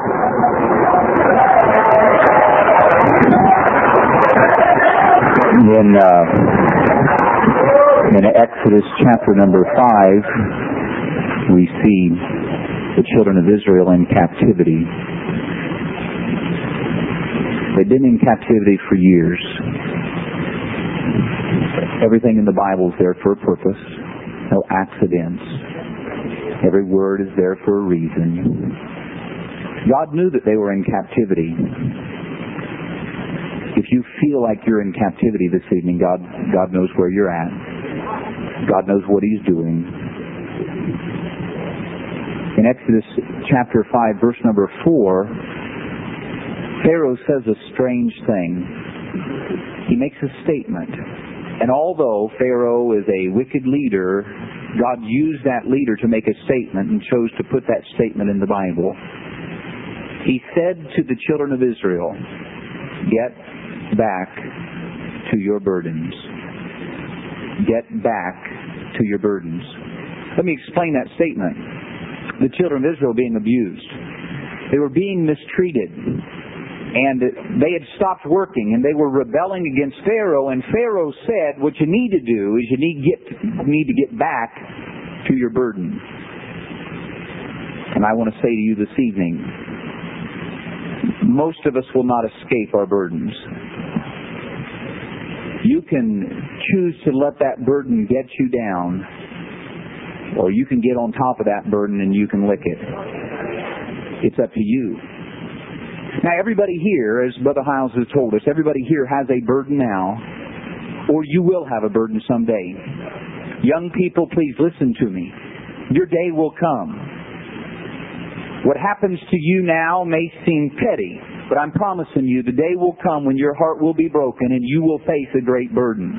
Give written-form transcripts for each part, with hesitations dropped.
In Exodus chapter number 5, we see the children of Israel in captivity. They've been in captivity for years. Everything in the Bible is there for a purpose. No accidents. Every word is there for a reason. God knew that they were in captivity. If you feel like you're in captivity this evening, God knows where you're at. God knows what He's doing. In Exodus chapter 5, verse number 4, Pharaoh says a strange thing. He makes a statement. And although Pharaoh is a wicked leader, God used that leader to make a statement and chose to put that statement in the Bible. He said to the children of Israel, "Get back to your burdens. Get back to your burdens." Let me explain that statement. The children of Israel were being abused. They were being mistreated. And they had stopped working, and they were rebelling against Pharaoh. And Pharaoh said, what you need to do is you need to get back to your burden. And I want to say to you this evening, most of us will not escape our burdens. You can choose to let that burden get you down, or you can get on top of that burden and you can lick it. It's up to you. Now, everybody here, as Brother Hiles has told us, everybody here has a burden now, or you will have a burden someday. Young people, please listen to me. Your day will come. What happens to you now may seem petty, but I'm promising you the day will come when your heart will be broken and you will face a great burden.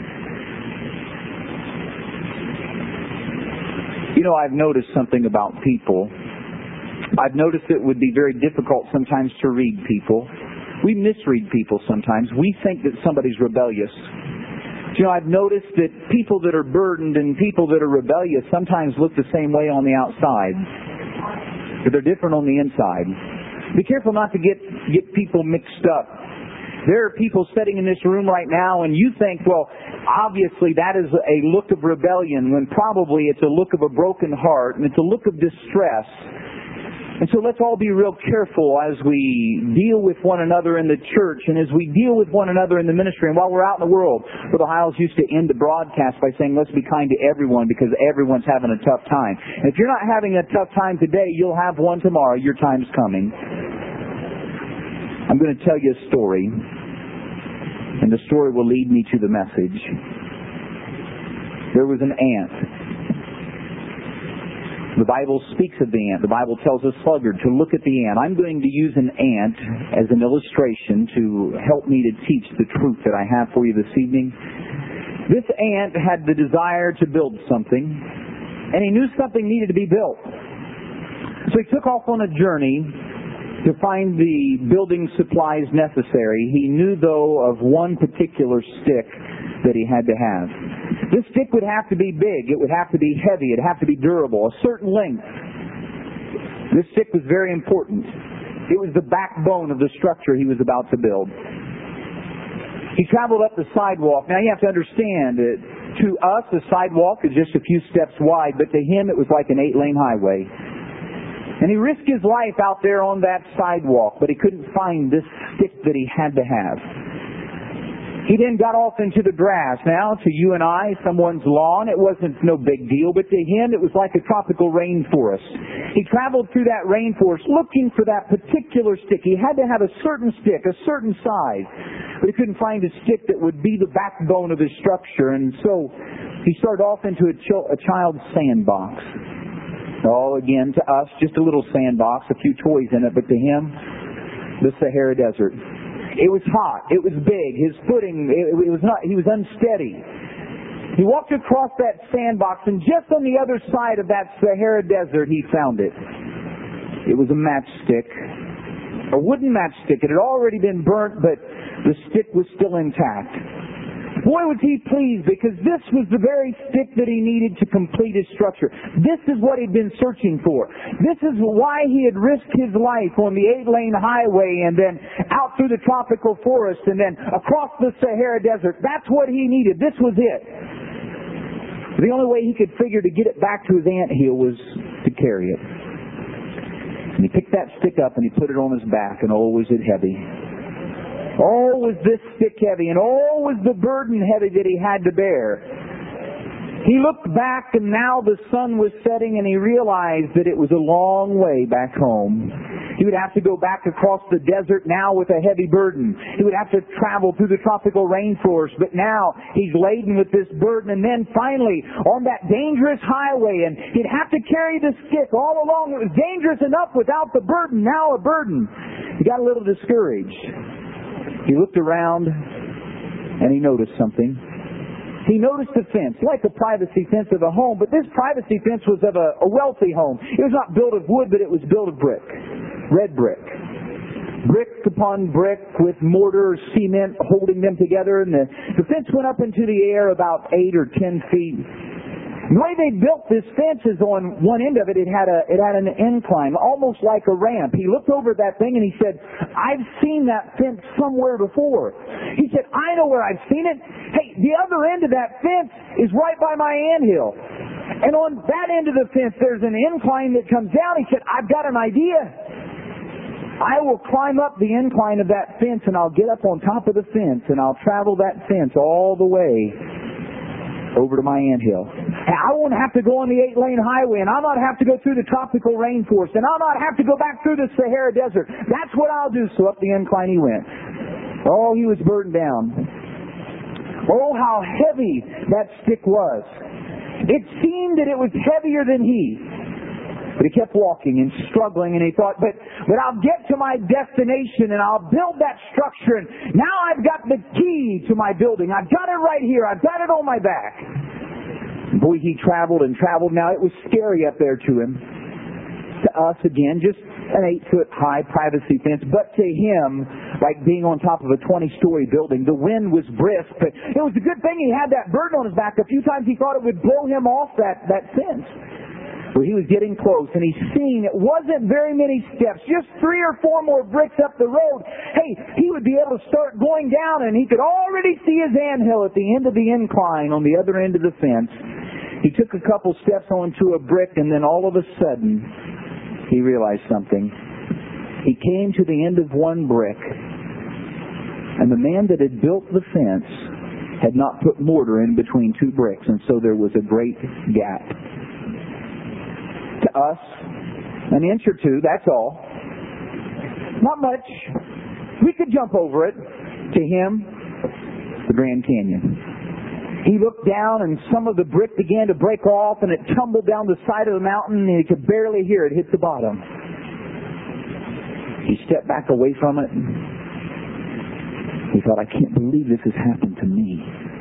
You know, I've noticed something about people. I've noticed it would be very difficult sometimes to read people. We misread people sometimes. We think that somebody's rebellious. You know, I've noticed that people that are burdened and people that are rebellious sometimes look the same way on the outside, but they're different on the inside. Be careful not to get people mixed up. There are people sitting in this room right now and you think, well, obviously that is a look of rebellion, when probably it's a look of a broken heart and it's a look of distress. And so let's all be real careful as we deal with one another in the church and as we deal with one another in the ministry and while we're out in the world. Brother Hiles used to end the broadcast by saying, let's be kind to everyone because everyone's having a tough time. And if you're not having a tough time today, you'll have one tomorrow. Your time's coming. I'm going to tell you a story, and the story will lead me to the message. There was an ant. The Bible speaks of the ant. The Bible tells a sluggard to look at the ant. I'm going to use an ant as an illustration to help me to teach the truth that I have for you this evening. This ant had the desire to build something, and he knew something needed to be built. So he took off on a journey to find the building supplies necessary. He knew, though, of one particular stick that he had to have. This stick would have to be big. It would have to be heavy. It would have to be durable, a certain length. This stick was very important. It was the backbone of the structure he was about to build. He traveled up the sidewalk. Now you have to understand that to us the sidewalk is just a few steps wide, but to him it was like an 8-lane highway. And he risked his life out there on that sidewalk, but he couldn't find this stick that he had to have. He then got off into the grass. Now, to you and I, someone's lawn, it wasn't no big deal, but to him it was like a tropical rainforest. He traveled through that rainforest looking for that particular stick. He had to have a certain stick, a certain size, but he couldn't find a stick that would be the backbone of his structure, and so he started off into a child's sandbox. Oh, again, to us, just a little sandbox, a few toys in it, but to him, the Sahara Desert. It was hot. It was big. His footing, he was unsteady. He walked across that sandbox, and just on the other side of that Sahara Desert, he found it. It was a matchstick, a wooden matchstick. It had already been burnt, but the stick was still intact. Boy, was he pleased, because this was the very stick that he needed to complete his structure. This is what he'd been searching for. This is why he had risked his life on the 8-lane highway and then out through the tropical forest and then across the Sahara Desert. That's what he needed. This was it. The only way he could figure to get it back to his anthill was to carry it. And he picked that stick up and he put it on his back, and oh, was it heavy. Oh, was this stick heavy, and oh, was the burden heavy that he had to bear. He looked back, and now the sun was setting, and he realized that it was a long way back home. He would have to go back across the desert now with a heavy burden. He would have to travel through the tropical rainforest, but now he's laden with this burden. And then finally, on that dangerous highway, and he'd have to carry the stick all along. It was dangerous enough without the burden, now a burden. He got a little discouraged. He looked around, and he noticed something. He noticed a fence, like the privacy fence of a home, but this privacy fence was of a wealthy home. It was not built of wood, but it was built of brick. Red brick. Brick upon brick with mortar or cement holding them together, and the fence went up into the air about 8 or 10 feet. The way they built this fence is on one end of it, it had an incline, almost like a ramp. He looked over at that thing and he said, I've seen that fence somewhere before. He said, I know where I've seen it. Hey, the other end of that fence is right by my anthill. And on that end of the fence, there's an incline that comes down. He said, I've got an idea. I will climb up the incline of that fence, and I'll get up on top of the fence, and I'll travel that fence all the way over to my anthill. And I won't have to go on the 8-lane highway, and I'll not have to go through the tropical rainforest, and I'll not have to go back through the Sahara Desert. That's what I'll do. So up the incline he went. Oh, he was burdened down. Oh, how heavy that stick was. It seemed that it was heavier than he. But he kept walking and struggling, and he thought, but I'll get to my destination, and I'll build that structure, and now I've got the key to my building. I've got it right here. I've got it on my back. Boy, he traveled and traveled. Now, it was scary up there to him. To us, again, just an 8-foot high privacy fence, but to him, like being on top of a 20-story building. The wind was brisk, but it was a good thing he had that burden on his back. A few times he thought it would blow him off that fence. Well, he was getting close, and he's seeing it wasn't very many steps, just 3 or 4 more bricks up the road. Hey, he would be able to start going down, and he could already see his anthill at the end of the incline on the other end of the fence. He took a couple steps onto a brick, and then all of a sudden, he realized something. He came to the end of one brick, and the man that had built the fence had not put mortar in between 2 bricks, and so there was a great gap. To us, an inch or 2, that's all. Not much. We could jump over it. To him, the Grand Canyon. He looked down, and some of the brick began to break off, and it tumbled down the side of the mountain, and he could barely hear it hit the bottom. He stepped back away from it. He thought, I can't believe this has happened to me.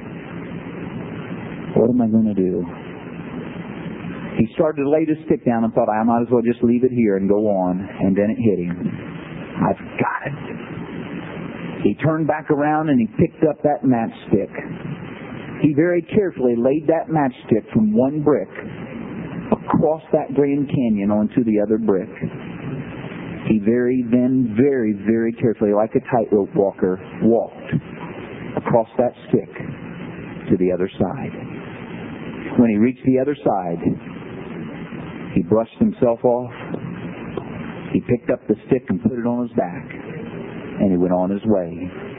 What am I going to do? He started to lay the stick down and thought, I might as well just leave it here and go on. And then it hit him. I've got it. He turned back around and he picked up that matchstick. He very carefully laid that matchstick from one brick across that Grand Canyon onto the other brick. He very carefully, like a tightrope walker, walked across that stick to the other side. When he reached the other side, he brushed himself off. He picked up the stick and put it on his back, and he went on his way.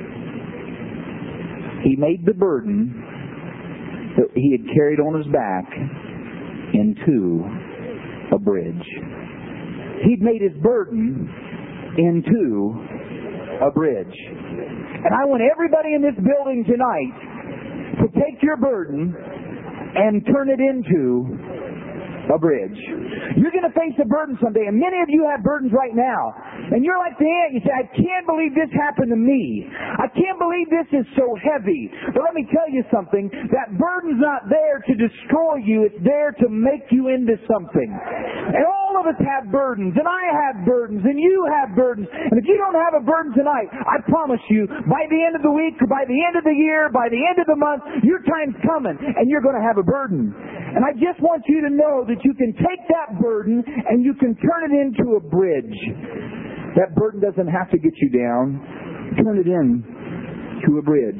He made the burden that he had carried on his back into a bridge. He'd made his burden into a bridge. And I want everybody in this building tonight to take your burden and turn it into a bridge. You're going to face a burden someday, and many of you have burdens right now. And you're like the ant. You say, I can't believe this happened to me. I can't believe this is so heavy. But let me tell you something. That burden's not there to destroy you. It's there to make you into something. And all all of us have burdens, and I have burdens, and you have burdens. And if you don't have a burden tonight, I promise you, by the end of the week, or by the end of the year, by the end of the month, your time's coming, and you're going to have a burden. And I just want you to know that you can take that burden and you can turn it into a bridge. That burden doesn't have to get you down. Turn it into a bridge.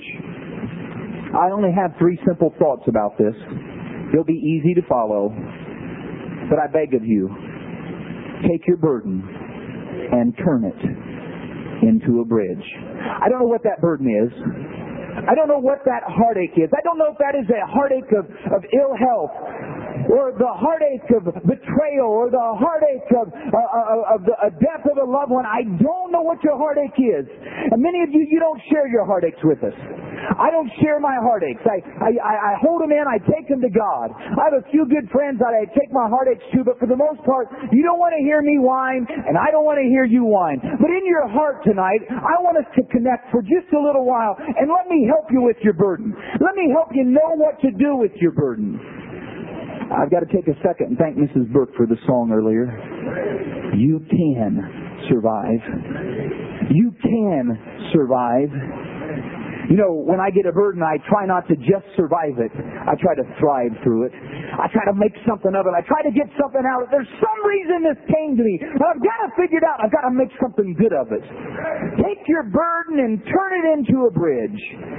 I only have 3 simple thoughts about this. They'll be easy to follow. But I beg of you, take your burden and turn it into a bridge. I don't know what that burden is. I don't know what that heartache is. I don't know if that is a heartache of ill health, or the heartache of betrayal, or the heartache of the death of a loved one. I don't know what your heartache is. And many of you don't share your heartaches with us. I don't share my heartaches. I hold them in. I take them to God. I have a few good friends that I take my heartaches to, but for the most part, you don't want to hear me whine, and I don't want to hear you whine. But in your heart tonight, I want us to connect for just a little while, and let me help you with your burden. Let me help you know what to do with your burden. I've got to take a second and thank Mrs. Burke for the song earlier. You can survive. You can survive. You know, when I get a burden, I try not to just survive it. I try to thrive through it. I try to make something of it. I try to get something out of it. There's some reason this came to me. I've got to figure it out. I've got to make something good of it. Take your burden and turn it into a bridge.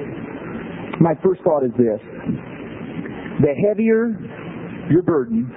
My first thought is this. The heavier your burden,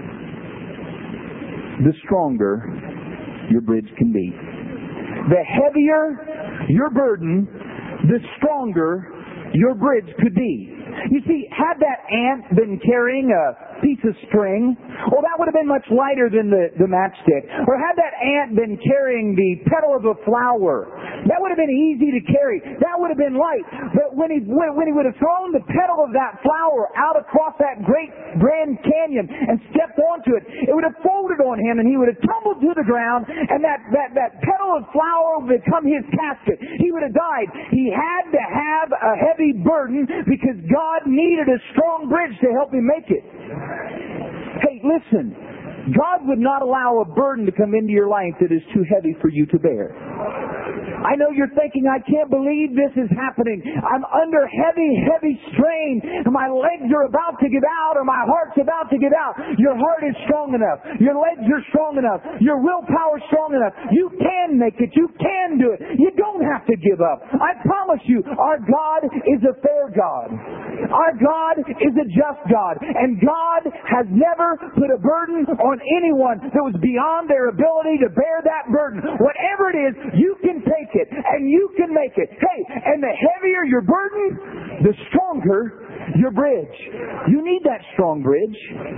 the stronger your bridge can be. The heavier your burden, the stronger your bridge could be. You see, had that ant been carrying a piece of string, well, that would have been much lighter than the matchstick. Or had that ant been carrying the petal of a flower, that would have been easy to carry. That would have been light. But when he would have thrown the petal of that flower out across that great Grand Canyon and stepped onto it, it would have folded on him and he would have tumbled to the ground, and that petal of flower would become his casket. He would have died. He had to have a heavy burden because God needed a strong bridge to help him make it. Hey, listen. God would not allow a burden to come into your life that is too heavy for you to bear. I know you're thinking, I can't believe this is happening. I'm under heavy strain. And my legs are about to give out, or my heart's about to give out. Your heart is strong enough. Your legs are strong enough. Your willpower is strong enough. You can make it. You can do it. You don't have to give up. I promise you, our God is a fair God. Our God is a just God. And God has never put a burden on anyone that was beyond their ability to bear that burden. Whatever it is, you can take it, and you can make it. Hey, and the heavier your burden, the stronger your bridge. You need that strong bridge.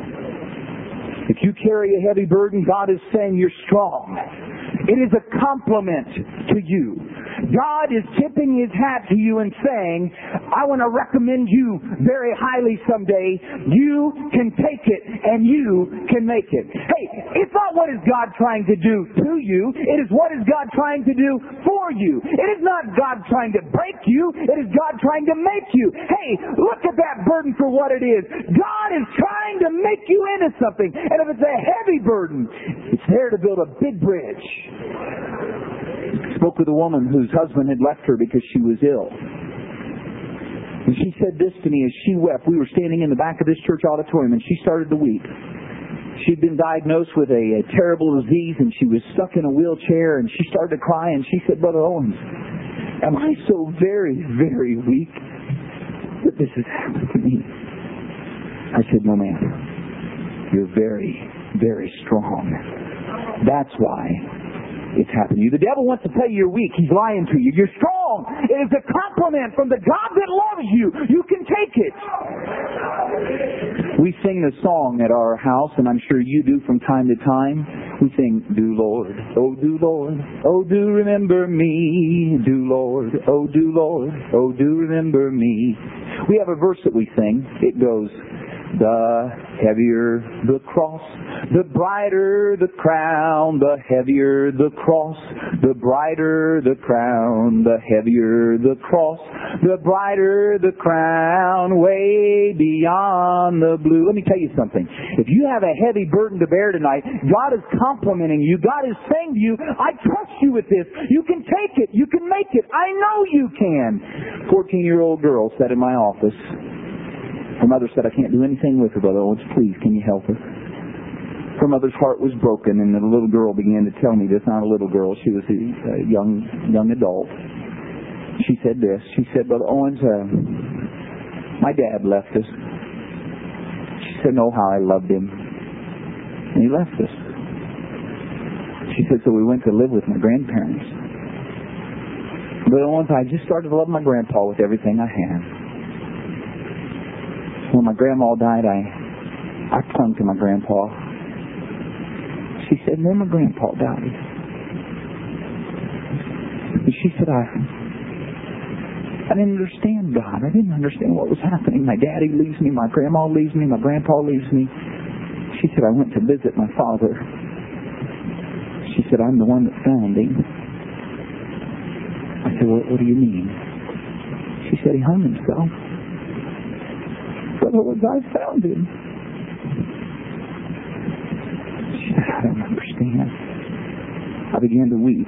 If you carry a heavy burden, God is saying you're strong. It is a compliment to you. God is tipping His hat to you and saying, I want to recommend you very highly someday. You can take it and you can make it. Hey, it's not what is God trying to do to you. It is what is God trying to do for you. It is not God trying to break you. It is God trying to make you. Hey, look at that burden for what it is. God is trying to make you into something. And if it's a heavy burden, it's there to build a big bridge. I spoke with a woman whose husband had left her because she was ill. And she said this to me as she wept. We were standing in the back of this church auditorium and she started to weep. She'd been diagnosed with a terrible disease and she was stuck in a wheelchair, and she started to cry and she said, Brother Owens, am I so very, very weak that this has happened to me? I said, no ma'am. You're very, very strong. That's why it's happened to you. The devil wants to tell you you're weak. He's lying to you. You're strong. It is a compliment from the God that loves you. You can take it. We sing the song at our house, and I'm sure you do from time to time. We sing, do Lord, oh do Lord, oh do remember me. Do Lord, oh do Lord, oh do remember me. We have a verse that we sing. It goes, the heavier the cross, the brighter the crown. The heavier the cross, the brighter the crown. The heavier the cross, the brighter the crown. Way beyond the blue. Let me tell you something. If you have a heavy burden to bear tonight, God is complimenting you. God is saying to you, I trust you with this. You can take it. You can make it. I know you can. 14-year-old girl sat in my office. Her mother said, I can't do anything with her, Brother Owens. Please, can you help her? Her mother's heart was broken, and the little girl began to tell me this. Not a little girl. She was a young adult. She said this. She said, Brother Owens, my dad left us. She said, know how I loved him. And he left us. She said, so we went to live with my grandparents. Brother Owens, I just started to love my grandpa with everything I had. When my grandma died, I clung to my grandpa. She said, and then my grandpa died. And she said, I didn't understand God. I didn't understand what was happening. My daddy leaves me, my grandma leaves me, my grandpa leaves me. She said, I went to visit my father. She said, I'm the one that found him. I said, what do you mean? She said, he hung himself. Brother Owens, I found him. She said, I don't understand. I began to weep.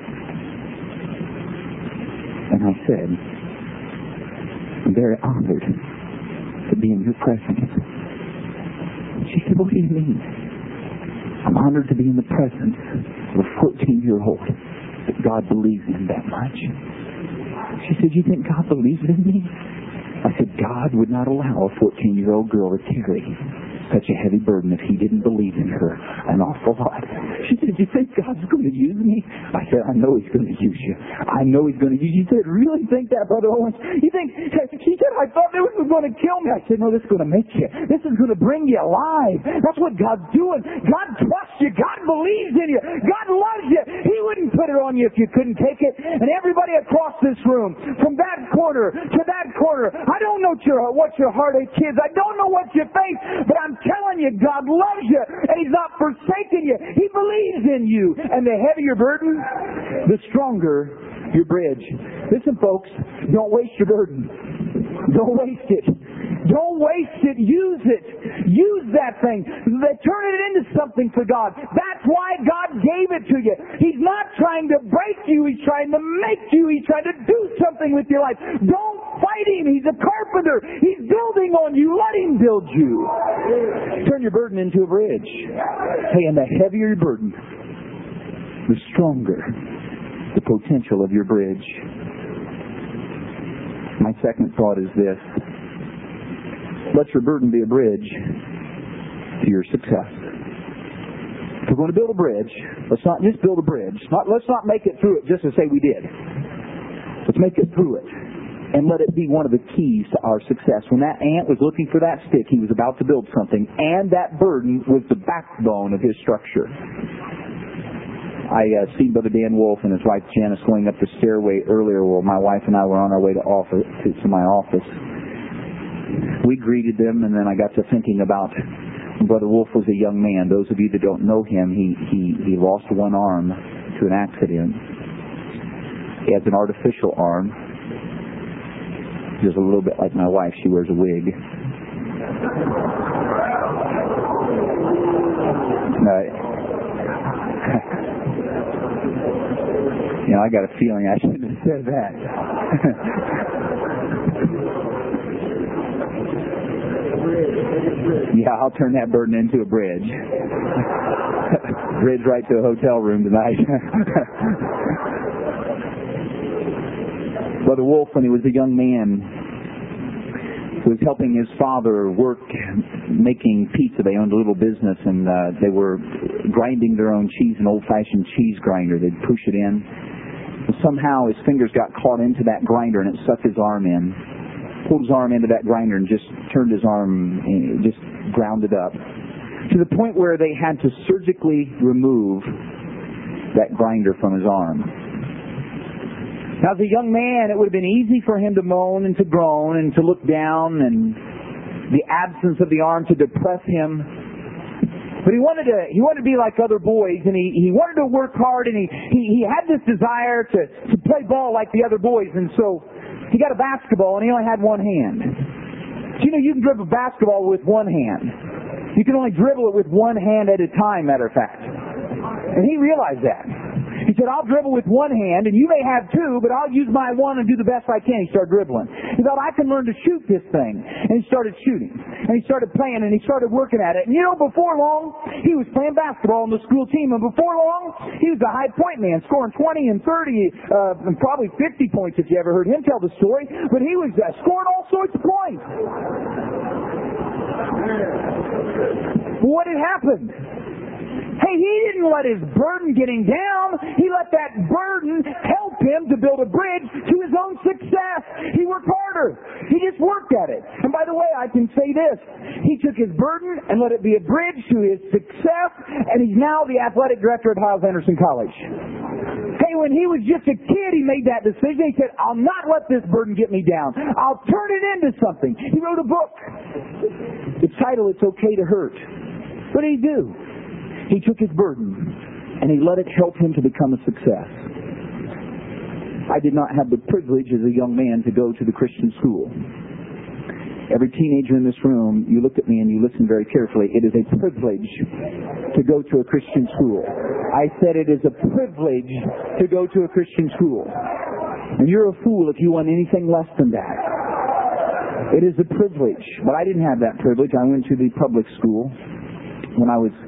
And I said, I'm very honored to be in your presence. She said, what do you mean? I'm honored to be in the presence of a 14-year-old that God believes in that much. She said, you think God believes in me? I said, God would not allow a 14-year-old girl to carry such a heavy burden if He didn't believe in her an awful lot. She said, you think God's going to use me? I said, I know He's going to use you. I know He's going to use you. She said, really think that, Brother Owens? You think? She said, I thought this was going to kill me. I said, no, this is going to make you. This is going to bring you alive. That's what God's doing. God trusts you. God believes in you. God loves you. He wouldn't put it on you if you couldn't take it. And everybody across this room, from that corner to that corner, I don't know what your heartache is. I don't know what you face, but I'm telling you, God loves you, and He's not forsaken you. He believes in you. And the heavier your burden, the stronger your bridge. Listen, folks, don't waste your burden. Don't waste it. Don't waste it. Use it. Use that thing. Turn it into something for God. That's why God gave it to you. He's not trying to break you. He's trying to make you. He's trying to do something with your life. Don't fight Him. He's a carpenter. He's building on you. Let Him build you. Turn your burden into a bridge. Hey, and the heavier your burden, the stronger the potential of your bridge. My second thought is this. Let your burden be a bridge to your success. If we're going to build a bridge, let's not just build a bridge. Let's not make it through it just to say we did. Let's make it through it. And let it be one of the keys to our success. When that ant was looking for that stick, he was about to build something. And that burden was the backbone of his structure. I seen Brother Dan Wolf and his wife Janice going up the stairway earlier while my wife and I were on our way to my office. We greeted them, and then I got to thinking about Brother Wolf was a young man. Those of you that don't know him, he lost one arm to an accident. He has an artificial arm. Just a little bit like my wife. She wears a wig. I got a feeling I shouldn't have said that. Yeah, I'll turn that burden into a bridge. Bridge right to a hotel room tonight. Brother Wolf, when he was a young man, was helping his father work making pizza. They owned a little business, and they were grinding their own cheese, an old-fashioned cheese grinder. They'd push it in. And somehow his fingers got caught into that grinder, and it sucked his arm in. Pulled his arm into that grinder and just turned his arm, just ground it up. To the point where they had to surgically remove that grinder from his arm. Now, as a young man, it would have been easy for him to moan and to groan and to look down and the absence of the arm to depress him. But he wanted to be like other boys, and he wanted to work hard, and he had this desire to play ball like the other boys, and so he got a basketball, and he only had one hand. So, you can dribble a basketball with one hand. You can only dribble it with one hand at a time, matter of fact. And he realized that. He said, I'll dribble with one hand, and you may have two, but I'll use my one and do the best I can. He started dribbling. He thought, I can learn to shoot this thing. And he started shooting. And he started playing, and he started working at it. And before long, he was playing basketball on the school team. And before long, he was a high point man, scoring 20 and 30, and probably 50 points if you ever heard him tell the story. But he was scoring all sorts of points. What had happened? Hey, he didn't let his burden get him down. He let that burden help him to build a bridge to his own success. He worked harder. He just worked at it. And by the way, I can say this. He took his burden and let it be a bridge to his success, and he's now the athletic director at Hyles-Anderson College. Hey, when he was just a kid, he made that decision. He said, I'll not let this burden get me down. I'll turn it into something. He wrote a book. Its title, It's Okay to Hurt. What did he do? He took his burden and he let it help him to become a success. I did not have the privilege as a young man to go to the Christian school. Every teenager in this room, you looked at me and you listened very carefully. It is a privilege to go to a Christian school. I said it is a privilege to go to a Christian school. And you're a fool if you want anything less than that. It is a privilege. But I didn't have that privilege. I went to the public school when I was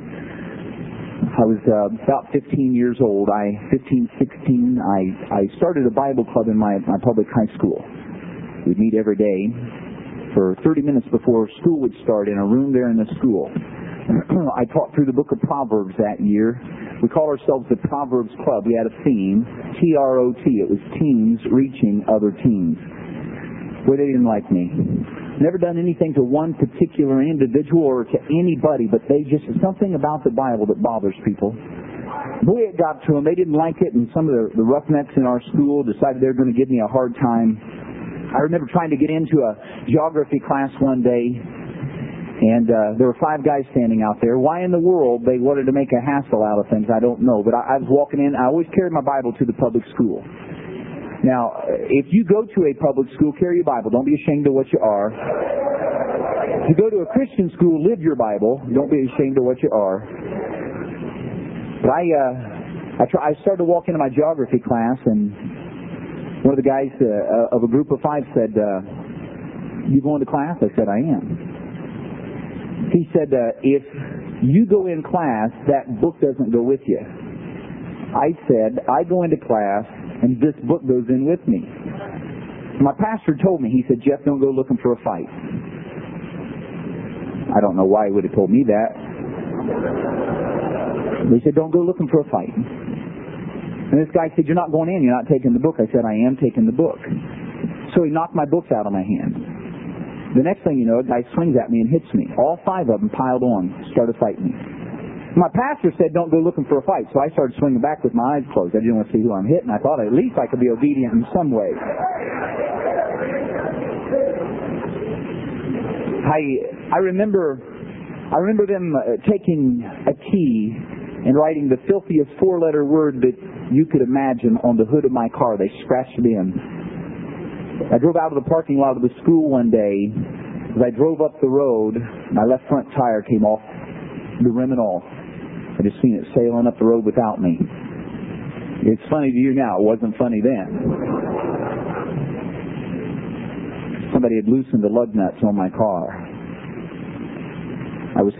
about 15 years old. 16, I started a Bible club in my public high school. We'd meet every day for 30 minutes before school would start in a room there in the school. I taught through the book of Proverbs that year. We called ourselves the Proverbs Club. We had a theme, T-R-O-T. It was teens reaching other teens. Well, they didn't like me. Never done anything to one particular individual or to anybody, but something about the Bible that bothers people. Boy, it got to them. They didn't like it, and some of the roughnecks in our school decided they were going to give me a hard time. I remember trying to get into a geography class one day, and there were 5 guys standing out there. Why in the world they wanted to make a hassle out of things, I don't know. But I was walking in. I always carried my Bible to the public school. Now, if you go to a public school, carry your Bible. Don't be ashamed of what you are. If you go to a Christian school, live your Bible. Don't be ashamed of what you are. But I started to walk into my geography class, and one of the guys of a group of 5 said, you going to class? I said, I am. He said, if you go in class, that book doesn't go with you. I said, I go into class, and this book goes in with me. My pastor told me, he said, Jeff, don't go looking for a fight. I don't know why he would have told me that. But he said, don't go looking for a fight. And this guy said, you're not going in, you're not taking the book. I said, I am taking the book. So he knocked my books out of my hand. The next thing you know, a guy swings at me and hits me. All 5 of them piled on, started fighting me. My pastor said, don't go looking for a fight, so I started swinging back with my eyes closed. I didn't want to see who I'm hitting. I thought at least I could be obedient in some way. I remember them taking a key and writing the filthiest 4-letter word that you could imagine on the hood of my car. They scratched it in. I drove out of the parking lot of the school one day. As I drove up the road, my left front tire came off the rim and all. I just seen it sailing up the road without me. It's funny to you now. It wasn't funny then. Somebody had loosened the lug nuts on my car. I was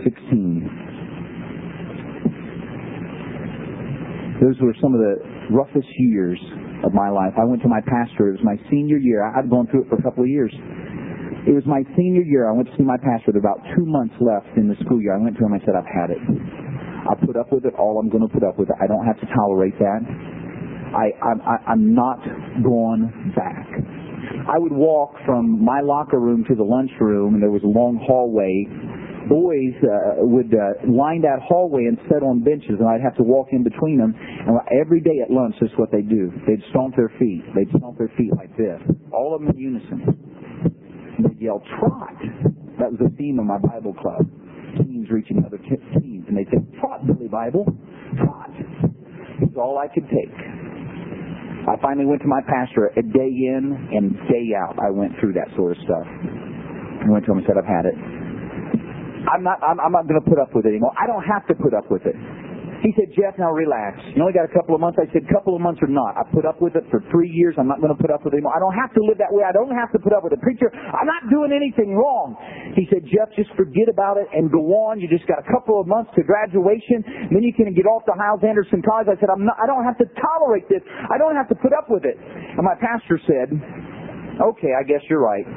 16. Those were some of the roughest years of my life. I went to my pastor. It was my senior year. I'd gone through it for a couple of years. It was my senior year. I went to see my pastor. There were about 2 months left in the school year. I went to him. I said, I've had it. I put up with it all I'm going to put up with it. I don't have to tolerate that. I'm not going back. I would walk from my locker room to the lunchroom, and there was a long hallway. Boys would line that hallway and sit on benches, and I'd have to walk in between them. And every day at lunch, this is what they'd do. They'd stomp their feet. They'd stomp their feet like this. All of them in unison. And they'd yell, trot. That was the theme of my Bible club. Teens reaching other teens. And they'd say, "Trot, Billy Bible, trot." It was all I could take. I finally went to my pastor a day in and day out. I went through that sort of stuff. I went to him and said, "I've had it. I'm not going to put up with it anymore. I don't have to put up with it." He said, "Jeff, now relax. You only got a couple of months." I said, "Couple of months or not. I put up with it for 3 years. I'm not going to put up with it anymore. I don't have to live that way. I don't have to put up with it. Preacher, I'm not doing anything wrong." He said, "Jeff, just forget about it and go on. You just got a couple of months to graduation. Then you can get off to Hyles Anderson College." I said, I don't have to tolerate this. I don't have to put up with it." And my pastor said, "Okay, I guess you're right.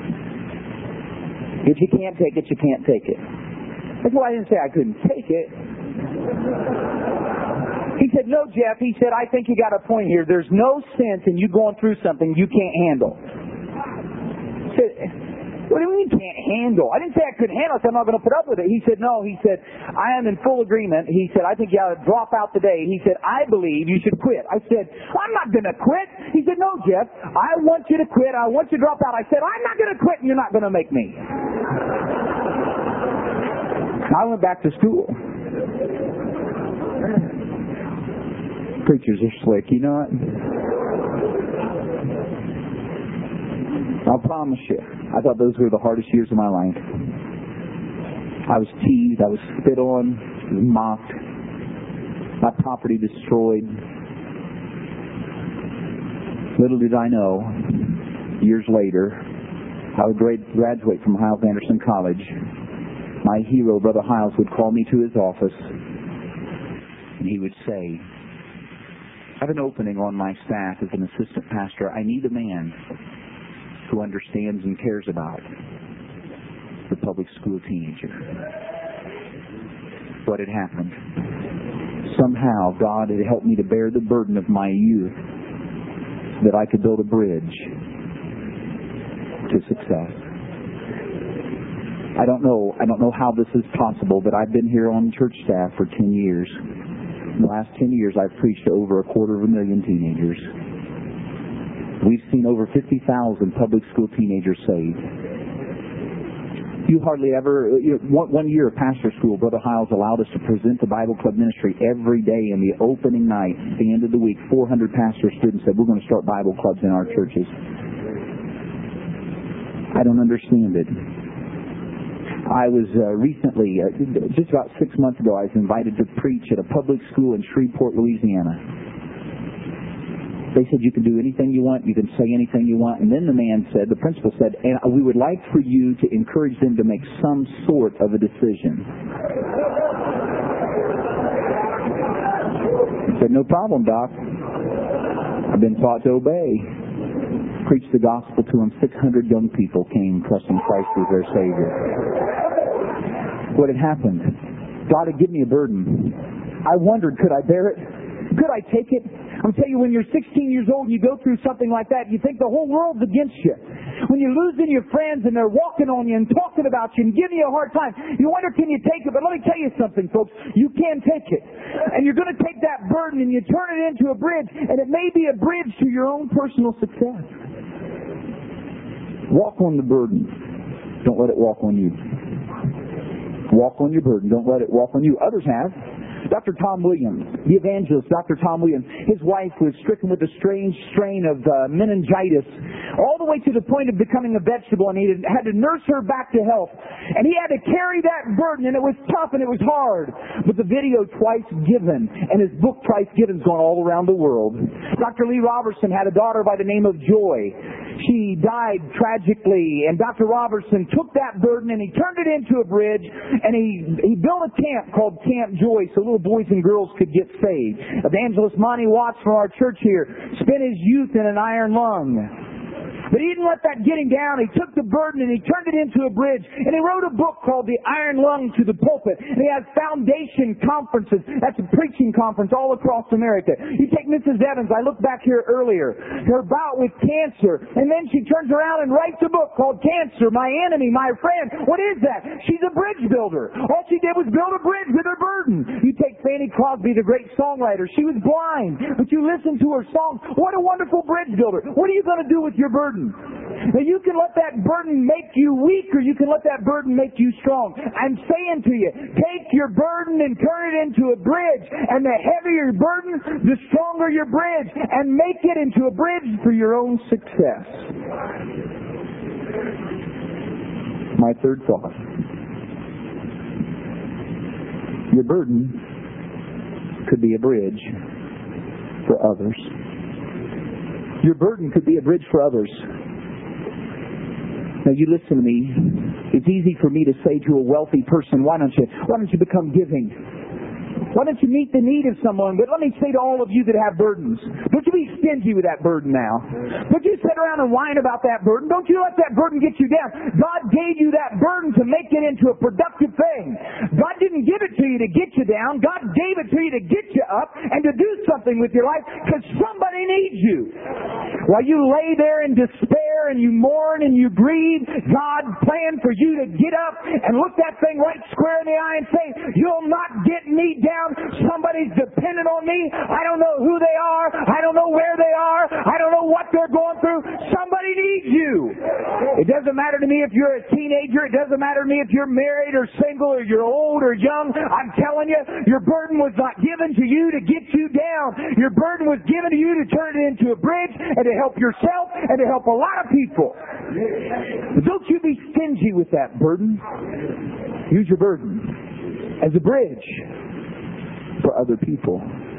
If you can't take it, you can't take it." That's why I didn't say I couldn't take it. He said, "No, Jeff," he said, "I think you got a point here. There's no sense in you going through something you can't handle." I said, "What do you mean can't handle?" I didn't say I couldn't handle it. I said, "I'm not going to put up with it." He said, "No," he said, "I am in full agreement." He said, "I think you ought to drop out today." He said, "I believe you should quit." I said, "I'm not going to quit." He said, "No, Jeff, I want you to quit. I want you to drop out." I said, "I'm not going to quit and you're not going to make me." I went back to school. Preachers are slick, you know it? I'll promise you, I thought those were the hardest years of my life. I was teased, I was spit on, I was mocked, my property destroyed. Little did I know, years later, I would graduate from Hyles Anderson College. My hero, Brother Hyles, would call me to his office, and he would say, "I have an opening on my staff as an assistant pastor. I need a man who understands and cares about the public school teenager." What had happened? Somehow God had helped me to bear the burden of my youth so that I could build a bridge to success. I don't know how this is possible, but I've been here on church staff for 10 years. In the last 10 years, I've preached to over 250,000 teenagers. We've seen over 50,000 public school teenagers saved. You hardly ever, one year of pastor school, Brother Hyles allowed us to present the Bible Club ministry every day. In the opening night, at the end of the week, 400 pastor students said, "We're going to start Bible clubs in our churches." I don't understand it. I was recently, just about 6 months ago, I was invited to preach at a public school in Shreveport, Louisiana. They said, "You can do anything you want, you can say anything you want." And then the principal said, "And we would like for you to encourage them to make some sort of a decision." I said, "No problem, Doc. I've been taught to obey." Preached the gospel to them. 600 young people came trusting Christ as their Savior. What had happened? God had given me a burden. I wondered, could I bear it? Could I take it? I'm telling you, when you're 16 years old and you go through something like that, you think the whole world's against you. When you're losing your friends and they're walking on you and talking about you and giving you a hard time, you wonder, can you take it? But let me tell you something, folks. You can take it. And you're going to take that burden and you turn it into a bridge, and it may be a bridge to your own personal success. Walk on the burden. Don't let it walk on you. Walk on your burden. Don't let it walk on you. Others have. Dr. Tom Williams, the evangelist, Dr. Tom Williams, his wife was stricken with a strange strain of meningitis, all the way to the point of becoming a vegetable, and he had to nurse her back to health. And he had to carry that burden, and it was tough and it was hard. But the video, Twice Given, and his book, Twice Given, is going all around the world. Dr. Lee Robertson had a daughter by the name of Joy. She died tragically, and Dr. Robertson took that burden and he turned it into a bridge, and he built a camp called Camp Joy so little boys and girls could get saved. Evangelist Monty Watts from our church here spent his youth in an iron lung. But he didn't let that get him down. He took the burden and he turned it into a bridge. And he wrote a book called The Iron Lung to the Pulpit. And he has foundation conferences. That's a preaching conference all across America. You take Mrs. Evans. I looked back here earlier. Her bout with cancer. And then she turns around and writes a book called Cancer, My Enemy, My Friend. What is that? She's a bridge builder. All she did was build a bridge with her burden. You take Fanny Crosby, the great songwriter. She was blind. But you listen to her songs. What a wonderful bridge builder. What are you going to do with your burden? Now you can let that burden make you weak, or you can let that burden make you strong. I'm saying to you, take your burden and turn it into a bridge. And the heavier your burden, the stronger your bridge. And make it into a bridge for your own success. My third thought. Your burden could be a bridge for others. Your burden could be a bridge for others. Now you listen to me. It's easy for me to say to a wealthy person, why don't you become giving? Why don't you meet the need of someone? But let me say to all of you that have burdens, don't you be stingy with that burden now. Don't you sit around and whine about that burden. Don't you let that burden get you down. God gave you that burden to make it into a productive thing. God didn't give it to you to get you down. God gave it to you to get you up and to do something with your life because somebody needs you. While you lay there in despair and you mourn and you grieve, God planned for you to get up and look that thing right square in the eye and say, you'll not get me down. Somebody's dependent on me. I don't know who they are. I don't know where they are. I don't know what they're going through. Somebody needs you. It doesn't matter to me if you're a teenager. It doesn't matter to me if you're married or single or you're old or young. I'm telling you, your burden was not given to you to get you down. Your burden was given to you to turn it into a bridge and to help yourself and to help a lot of people. But don't you be stingy with that burden. Use your burden as a bridge for other people.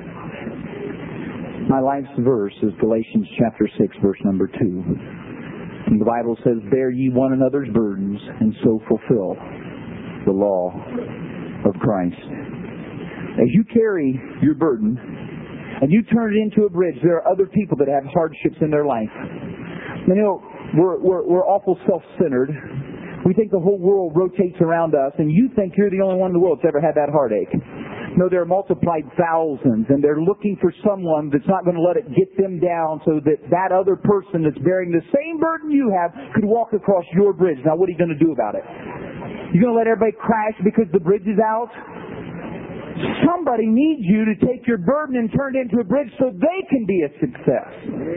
My life's verse is Galatians chapter 6, verse number 2. And the Bible says, bear ye one another's burdens, and so fulfill the law of Christ. As you carry your burden, and you turn it into a bridge, there are other people that have hardships in their life. You know, we're awful self-centered. We think the whole world rotates around us, and you think you're the only one in the world that's ever had that heartache. No, there are multiplied thousands, and they're looking for someone that's not going to let it get them down so that that other person that's bearing the same burden you have could walk across your bridge. Now, what are you going to do about it? You're going to let everybody crash because the bridge is out? Somebody needs you to take your burden and turn it into a bridge so they can be a success.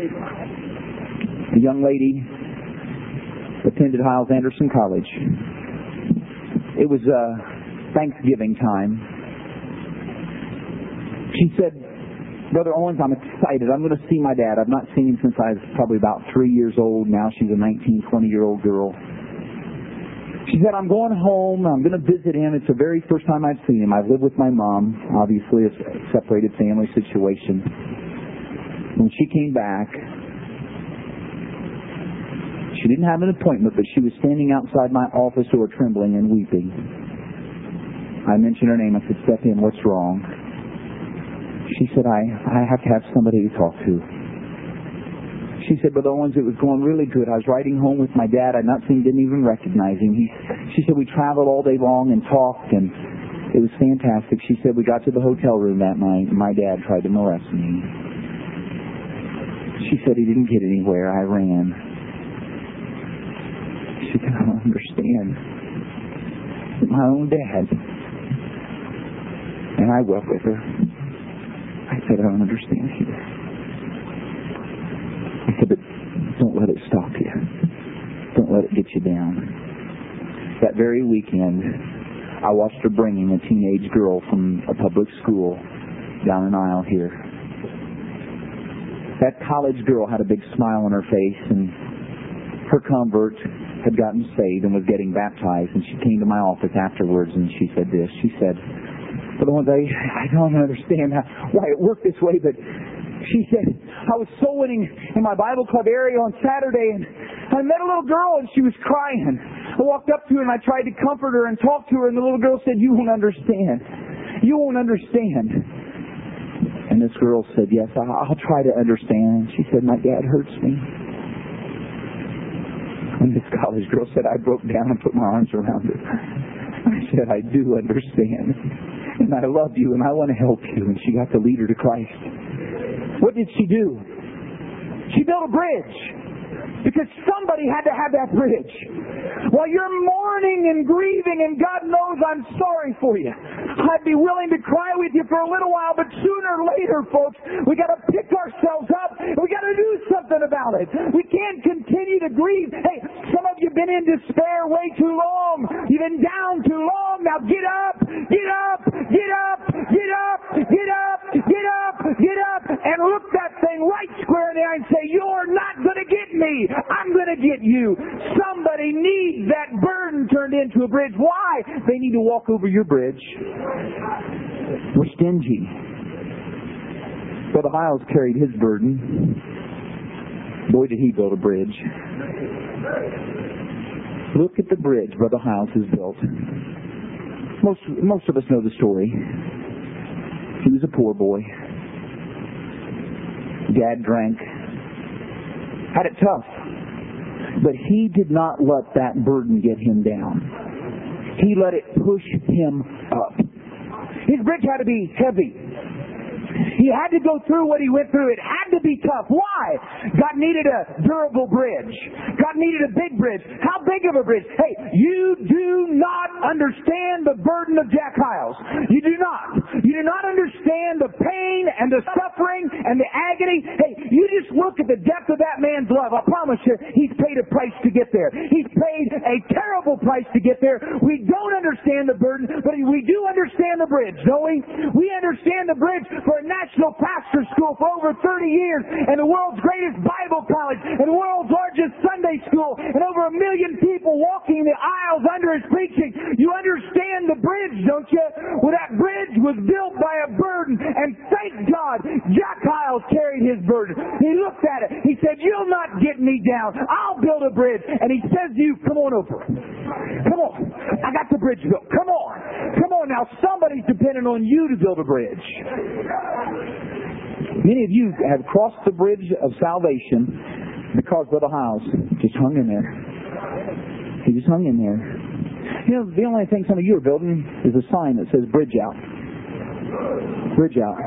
A young lady attended Hyles Anderson College. It was Thanksgiving time. She said, Brother Owens, I'm excited. I'm going to see my dad. I've not seen him since I was probably about 3 years old. Now she's a 19, 20-year-old girl. She said, I'm going home. I'm going to visit him. It's the very first time I've seen him. I've lived with my mom. Obviously, a separated family situation. When she came back, she didn't have an appointment, but she was standing outside my office door trembling and weeping. I mentioned her name. I said, step in. What's wrong? She said, I have to have somebody to talk to. She said, Brother Owens, it was going really good. I was riding home with my dad. I'd not seen, didn't even recognize him. She said, we traveled all day long and talked, and it was fantastic. She said, we got to the hotel room that night, and my dad tried to molest me. She said, he didn't get anywhere. I ran. She said, I don't understand. My own dad. And I wept with her. I said, I don't understand either. I said, but don't let it stop you. Don't let it get you down. That very weekend, I watched her bringing a teenage girl from a public school down an aisle here. That college girl had a big smile on her face, and her convert had gotten saved and was getting baptized, and she came to my office afterwards, and she said this. She said, but the one day, I don't understand why it worked this way, but she said, I was soul winning in my Bible club area on Saturday, and I met a little girl, and she was crying. I walked up to her, and I tried to comfort her and talk to her, and the little girl said, you won't understand. You won't understand. And this girl said, yes, I'll try to understand. She said, my dad hurts me. And this college girl said, I broke down and put my arms around her. I said, I do understand. And I love you, and I want to help you. And she got to lead her to Christ. What did she do? She built a bridge. Because somebody had to have that bridge. While you're mourning and grieving, and God knows I'm sorry for you. I'd be willing to cry with you for a little while, but sooner or later, folks, we got to pick ourselves up and we got to do something about it. We can't continue to grieve. Hey, some of you have been in despair way too long. You've been down too long. Now get up, get up, get up, get up, get up, get up, get up, and look that thing right square in the eye and say, you're not going to get me. I'm going to get you. Somebody needs that burden turned into a bridge. Why? They need to walk over your bridge. We're stingy. Brother Hiles carried his burden. Boy, did he build a bridge. Look at the bridge Brother Hiles has built. Most of us know the story. He was a poor boy. Dad drank. Had it tough. But he did not let that burden get him down. He let it push him up. His bridge had to be heavy. He had to go through what he went through. It had to be tough. Why? God needed a durable bridge. God needed a big bridge. How big of a bridge? Hey, you do not understand the burden of Jack Hiles. You do not. You do not understand the pain and the suffering and the agony. Hey, you just look at the depth of that man's love. I promise you, he's paid a price to get there. He's paid a terrible price to get there. We don't understand the burden, but we do understand the bridge, don't we? We understand the bridge for a national pastor school for over 30 years, and the world's greatest Bible college, and the world's largest Sunday school, and over 1 million people walking the aisles under his preaching. You understand the bridge, don't you? Well, that bridge was built by a burden, and thank God Jack Hiles carried his burden. He looked at it. He said, you'll not get me down. I'll build a bridge. And he says to you, come on over. Come on. I got the bridge built. Come on. Come on now. Somebody's depending on you to build a bridge. Many of you have crossed the bridge of salvation because Brother Hiles just hung in there. He just hung in there. You know, the only thing some of you are building is a sign that says bridge out. Bridge out.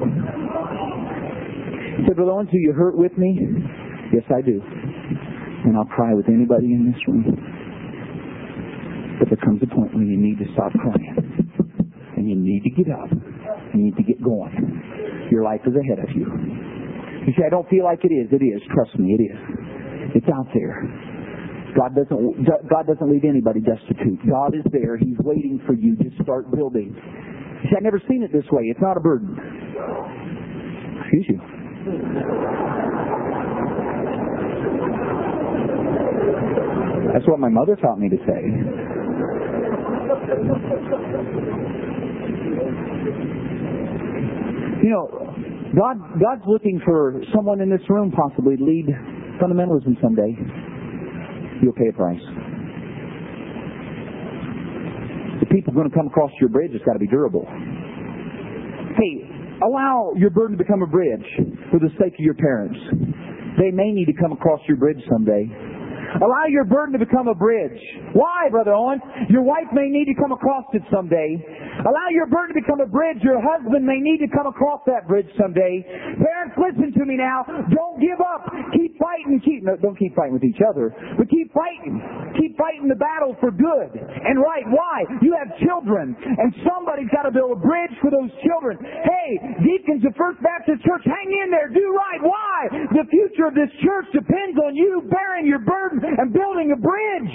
He said, Brother Owens, do you hurt with me? Yes, I do. And I'll cry with anybody in this room. But there comes a point when you need to stop crying. And you need to get up. You need to get going. Your life is ahead of you. You say, I don't feel like it is. It is. Trust me, it is. It's out there. God doesn't leave anybody destitute. God is there. He's waiting for you to start building. You say, I've never seen it this way. It's not a burden. Excuse you. That's what my mother taught me to say. You know, God's looking for someone in this room possibly to lead fundamentalism someday. You'll pay a price. The people going to come across your bridge, it's got to be durable. Hey, allow your burden to become a bridge for the sake of your parents. They may need to come across your bridge someday. Allow your burden to become a bridge. Why, Brother Owen? Your wife may need to come across it someday. Allow your burden to become a bridge. Your husband may need to come across that bridge someday. Parents, listen to me now. Don't give up. Keep fighting. Don't keep fighting with each other, but keep fighting. Keep fighting the battle for good and right. Why? You have children, and somebody's got to build a bridge for those children. Hey, deacons of First Baptist Church, hang in there. Do right. Why? The future of this church depends on you bearing your burden and building a bridge.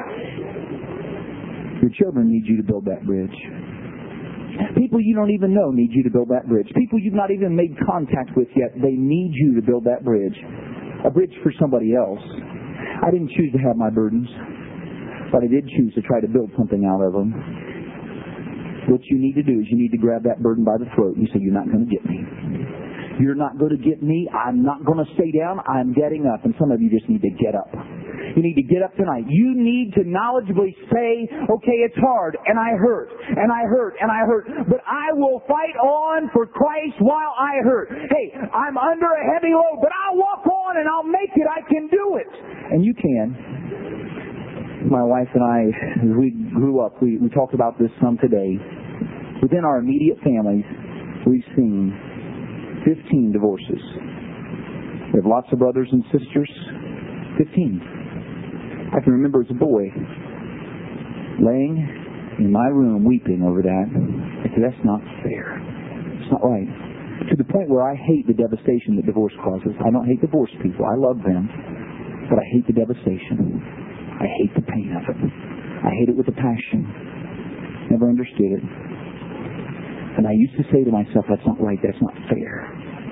Your children need you to build that bridge. People you don't even know need you to build that bridge. People you've not even made contact with yet, they need you to build that bridge. A bridge for somebody else. I didn't choose to have my burdens, but I did choose to try to build something out of them. What you need to do is you need to grab that burden by the throat and you say, you're not going to get me. You're not going to get me. I'm not going to stay down. I'm getting up. And some of you just need to get up. You need to get up tonight. You need to knowledgeably say, okay, it's hard, and I hurt, and I hurt, and I hurt, but I will fight on for Christ while I hurt. Hey, I'm under a heavy load, but I'll walk on and I'll make it. I can do it. And you can. My wife and I, as we grew up, we talked about this some today. Within our immediate families, we've seen 15 divorces. We have lots of brothers and sisters. 15. I can remember as a boy, laying in my room weeping over that. I said, that's not fair. It's not right. To the point where I hate the devastation that divorce causes. I don't hate divorced people. I love them. But I hate the devastation. I hate the pain of it. I hate it with a passion. Never understood it. And I used to say to myself, that's not right. That's not fair.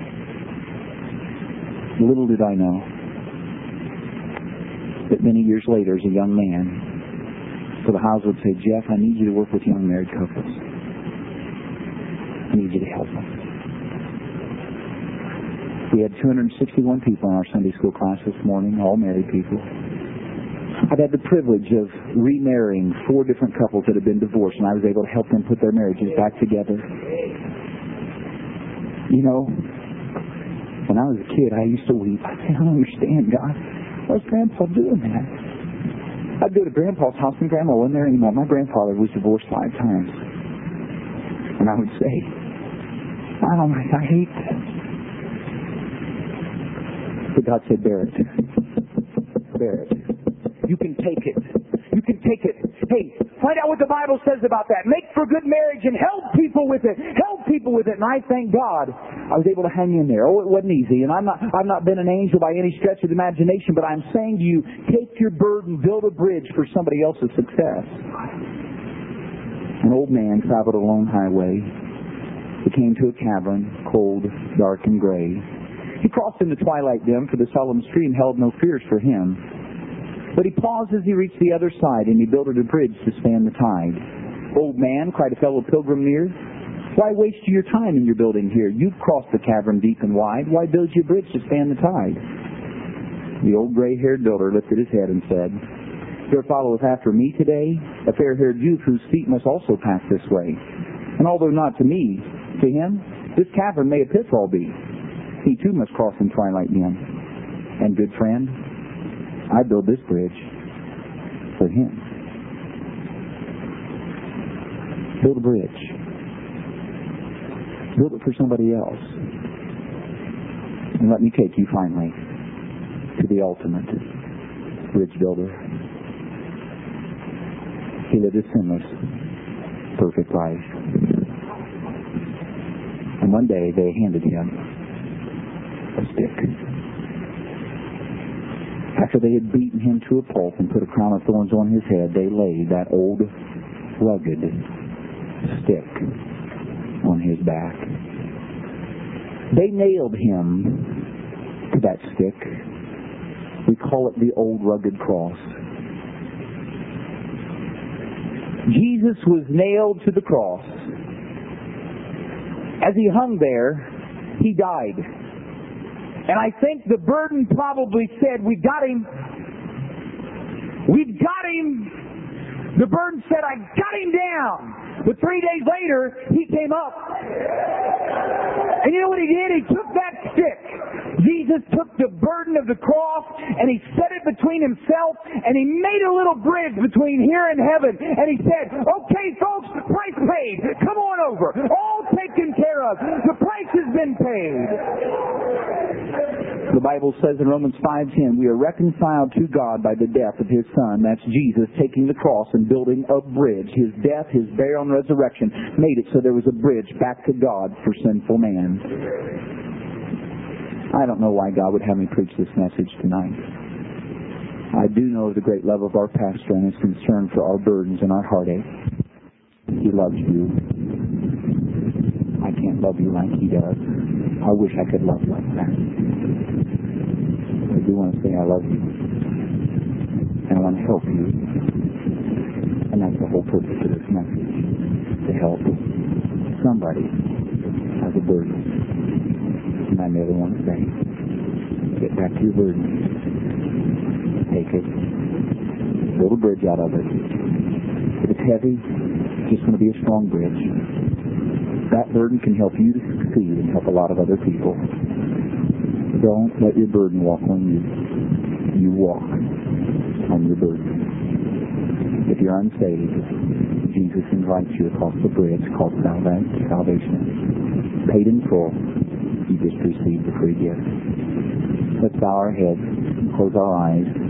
Little did I know that many years later, as a young man, Brother Howes would say, Jeff, I need you to work with young married couples. I need you to help them. We had 261 people in our Sunday school class this morning, all married people. I've had the privilege of remarrying 4 different couples that had been divorced, and I was able to help them put their marriages back together. You know, when I was a kid, I used to weep. I said, I don't understand, God. Why's Grandpa doing that? I'd go to Grandpa's house, and Grandma wasn't there anymore. My grandfather was divorced 5 times. And I would say, I hate that. But God said, bear it. Bear it. You can take it. You can take it. Hey, find out what the Bible says about that. Make for good marriage and help people with it. Help people with it. And I thank God I was able to hang in there. Oh, it wasn't easy. And I've not been an angel by any stretch of the imagination, but I'm saying to you, take your burden, build a bridge for somebody else's success. An old man traveled a lone highway. He came to a cavern, cold, dark, and gray. He crossed in the twilight dim, for the solemn stream held no fears for him. But he paused as he reached the other side, and he builded a bridge to span the tide. Old man, cried a fellow pilgrim near, why waste your time in your building here? You've crossed the cavern deep and wide. Why build you a bridge to span the tide? The old gray-haired builder lifted his head and said, there followeth after me today a fair-haired youth whose feet must also pass this way. And although not to me, to him, this cavern may a pitfall be. He too must cross in twilight dim. And good friend, I build this bridge for him. Build a bridge. Build it for somebody else. And let me take you finally to the ultimate bridge builder. He lived a sinless, perfect life. And one day they handed him a stick. After they had beaten him to a pulp and put a crown of thorns on his head, they laid that old, rugged stick on his back. They nailed him to that stick. We call it the old rugged cross. Jesus was nailed to the cross. As he hung there, he died. And I think the burden probably said, we got him. We've got him. The burden said, I got him down. But 3 days later, he came up. And you know what he did? He took that stick. Jesus took the burden of the cross and he set it between himself and he made a little bridge between here and heaven. And he said, okay folks, the price paid. Come on over. All taken care of. The price has been paid. The Bible says in Romans 5:10, we are reconciled to God by the death of His Son. That's Jesus taking the cross and building a bridge. His death, His burial, and resurrection made it so there was a bridge back to God for sinful man. I don't know why God would have me preach this message tonight. I do know the great love of our pastor and his concern for our burdens and our heartache. He loves you. I can't love you like He does. I wish I could love like that. I do want to say I love you. And I want to help you. And that's the whole purpose of this message. To help somebody has a burden. And I merely want to say, get back to your burden. Take it. Build a bridge out of it. If it's heavy, it's just going to be a strong bridge. That burden can help you to succeed and help a lot of other people. Don't let your burden walk on you. You walk on your burden. If you're unsaved, Jesus invites you across the bridge called salvation. Paid in full. You just received the free gift. Let's bow our heads and close our eyes.